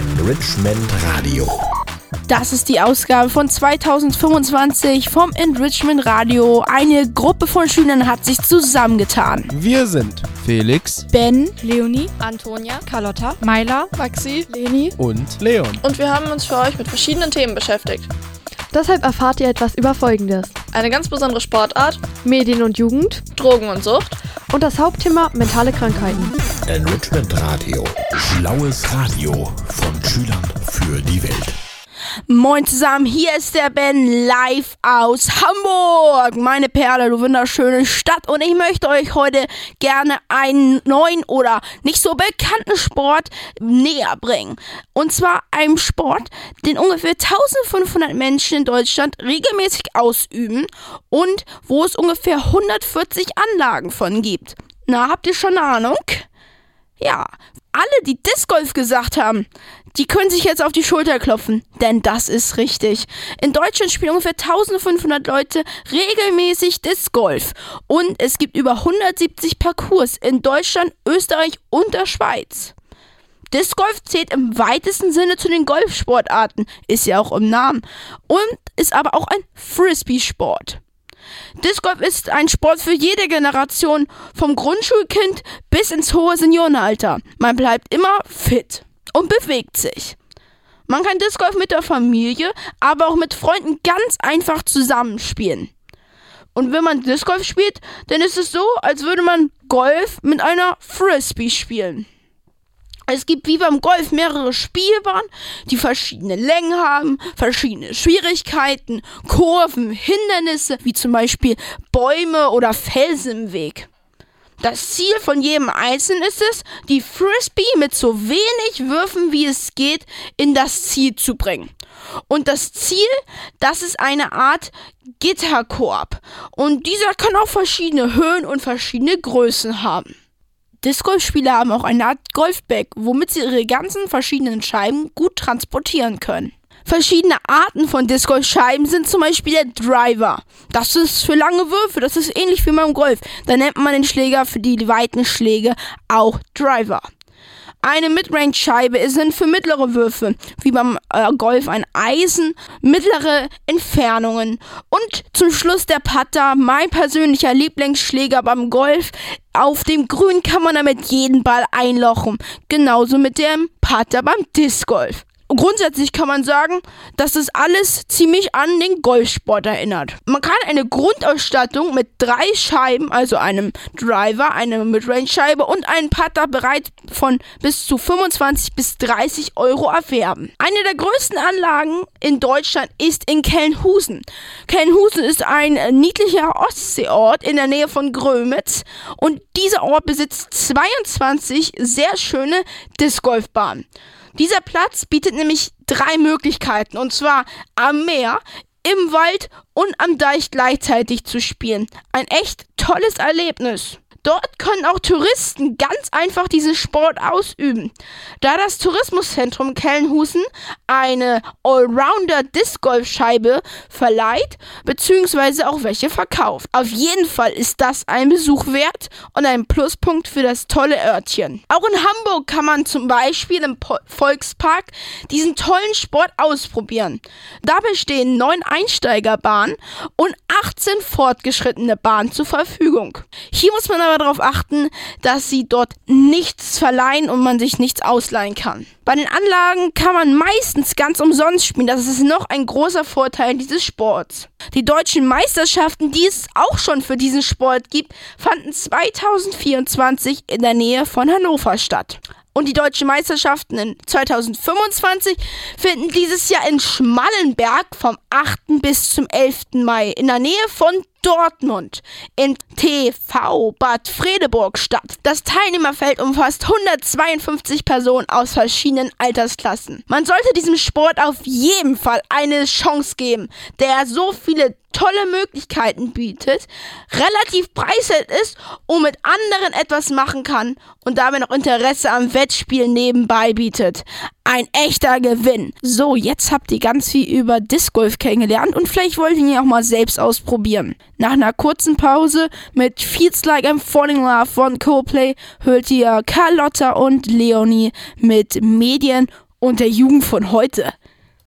Enrichment Radio. Das ist die Ausgabe von 2025 vom Enrichment Radio. Eine Gruppe von Schülern hat sich zusammengetan. Wir sind Felix, Ben, Leonie, Antonia, Carlotta, Maila, Maxi, Leni und Leon. und wir haben uns für euch mit verschiedenen Themen beschäftigt. Deshalb erfahrt ihr etwas über Folgendes: Eine ganz besondere Sportart, Medien und Jugend Drogen und Sucht und das Hauptthema mentale Krankheiten. Enrichment Radio. Schlaues Radio von Schülern für die Welt. Moin zusammen, hier ist der Ben live aus Hamburg. Meine Perle, du wunderschöne Stadt. Und ich möchte euch heute gerne einen neuen oder nicht so bekannten Sport näher bringen. Und zwar einen Sport, den ungefähr 1500 Menschen in Deutschland regelmäßig ausüben und wo es ungefähr 140 Anlagen von gibt. Na, habt ihr schon eine Ahnung? Ja, alle, die Disc Golf gesagt haben, die können sich jetzt auf die Schulter klopfen, denn das ist richtig. In Deutschland spielen ungefähr 1500 Leute regelmäßig Disc Golf und es gibt über 170 Parcours in Deutschland, Österreich und der Schweiz. Disc Golf zählt im weitesten Sinne zu den Golfsportarten, ist ja auch im Namen, und ist aber auch ein Frisbee-Sport. Disc Golf ist ein Sport für jede Generation, vom Grundschulkind bis ins hohe Seniorenalter. Man bleibt immer fit und bewegt sich. Man kann Disc Golf mit der Familie, aber auch mit Freunden ganz einfach zusammenspielen. Und wenn man Disc Golf spielt, dann ist es so, als würde man Golf mit einer Frisbee spielen. Es gibt wie beim Golf mehrere Spielbahnen, die verschiedene Längen haben, verschiedene Schwierigkeiten, Kurven, Hindernisse, wie zum Beispiel Bäume oder Felsen im Weg. Das Ziel von jedem Einzelnen ist es, die Frisbee mit so wenig Würfen wie es geht in das Ziel zu bringen. Und das Ziel, das ist eine Art Gitterkorb. Und dieser kann auch verschiedene Höhen und verschiedene Größen haben. Disc Golf-Spieler haben auch eine Art Golfbag, womit sie ihre ganzen verschiedenen Scheiben gut transportieren können. Verschiedene Arten von Disc Golf-Scheiben sind zum Beispiel der Driver. Das ist für lange Würfe, das ist ähnlich wie beim Golf. Da nennt man den Schläger für die weiten Schläge auch Driver. Eine Midrange-Scheibe sind für mittlere Würfe, wie beim Golf ein Eisen, mittlere Entfernungen. Und zum Schluss der Putter, mein persönlicher Lieblingsschläger beim Golf. Auf dem Grün kann man damit jeden Ball einlochen, genauso mit dem Putter beim Disc Golf. Grundsätzlich kann man sagen, dass das alles ziemlich an den Golfsport erinnert. Man kann eine Grundausstattung mit 3 Scheiben, also einem Driver, einer Midrange-Scheibe und einem Putter bereits von bis zu 25 bis 30 Euro erwerben. Eine der größten Anlagen in Deutschland ist in Kelnhusen. Kelnhusen ist ein niedlicher Ostseeort in der Nähe von Grömitz und dieser Ort besitzt 22 sehr schöne Disc-Golfbahnen. Dieser Platz bietet nämlich 3 Möglichkeiten, und zwar am Meer, im Wald und am Deich gleichzeitig zu spielen. Ein echt tolles Erlebnis. Dort können auch Touristen ganz einfach diesen Sport ausüben. Da das Tourismuszentrum Kelnhusen eine Allrounder-Disc-Golf-Scheibe verleiht, beziehungsweise auch welche verkauft. Auf jeden Fall ist das ein Besuch wert und ein Pluspunkt für das tolle Örtchen. Auch in Hamburg kann man zum Beispiel im Volkspark diesen tollen Sport ausprobieren. Dabei stehen 9 Einsteigerbahnen und 18 fortgeschrittene Bahnen zur Verfügung. Hier muss man aber darauf achten, dass sie dort nichts verleihen und man sich nichts ausleihen kann. Bei den Anlagen kann man meistens ganz umsonst spielen. Das ist noch ein großer Vorteil dieses Sports. Die deutschen Meisterschaften, die es auch schon für diesen Sport gibt, fanden 2024 in der Nähe von Hannover statt. Und die deutschen Meisterschaften in 2025 finden dieses Jahr in Schmallenberg vom 8. bis zum 11. Mai in der Nähe von Dortmund im TV Bad Fredeburg statt. Das Teilnehmerfeld umfasst 152 Personen aus verschiedenen Altersklassen. Man sollte diesem Sport auf jeden Fall eine Chance geben, der so viele tolle Möglichkeiten bietet, relativ preiswert ist und mit anderen etwas machen kann und dabei noch Interesse am Wettspiel nebenbei bietet. Ein echter Gewinn. So, jetzt habt ihr ganz viel über Disc Golf kennengelernt und vielleicht wollt ihr ihn auch mal selbst ausprobieren. Nach einer kurzen Pause mit Feels Like I'm Falling in Love von Coldplay hört ihr Carlotta und Leonie mit Medien und der Jugend von heute.